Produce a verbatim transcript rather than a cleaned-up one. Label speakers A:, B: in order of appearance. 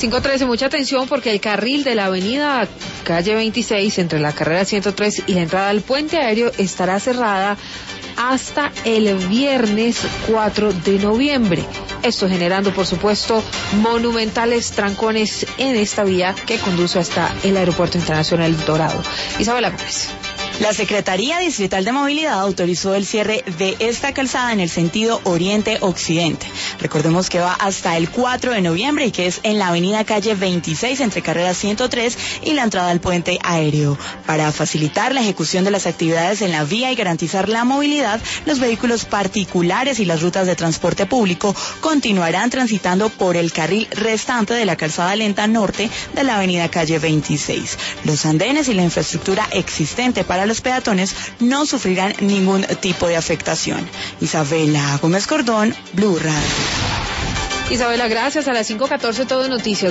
A: cinco trece, mucha atención porque el carril de la avenida calle veintiséis entre la carrera ciento tres y la entrada al puente aéreo estará cerrada hasta el viernes cuatro de noviembre. Esto generando, por supuesto, monumentales trancones en esta vía que conduce hasta el Aeropuerto Internacional Dorado. Isabela Gómez.
B: La Secretaría Distrital de Movilidad autorizó el cierre de esta calzada en el sentido oriente-occidente. Recordemos que va hasta el cuatro de noviembre y que es en la avenida calle veintiséis entre carrera ciento tres y la entrada al puente aéreo. Para facilitar la ejecución de las actividades en la vía y garantizar la movilidad, los vehículos particulares y las rutas de transporte público continuarán transitando por el carril restante de la calzada lenta norte de la avenida calle veintiséis. Los andenes y la infraestructura existente para los peatones no sufrirán ningún tipo de afectación. Isabela Gómez Cordón, Blue Radio.
A: Isabela, gracias. A las cinco catorce todo Noticias.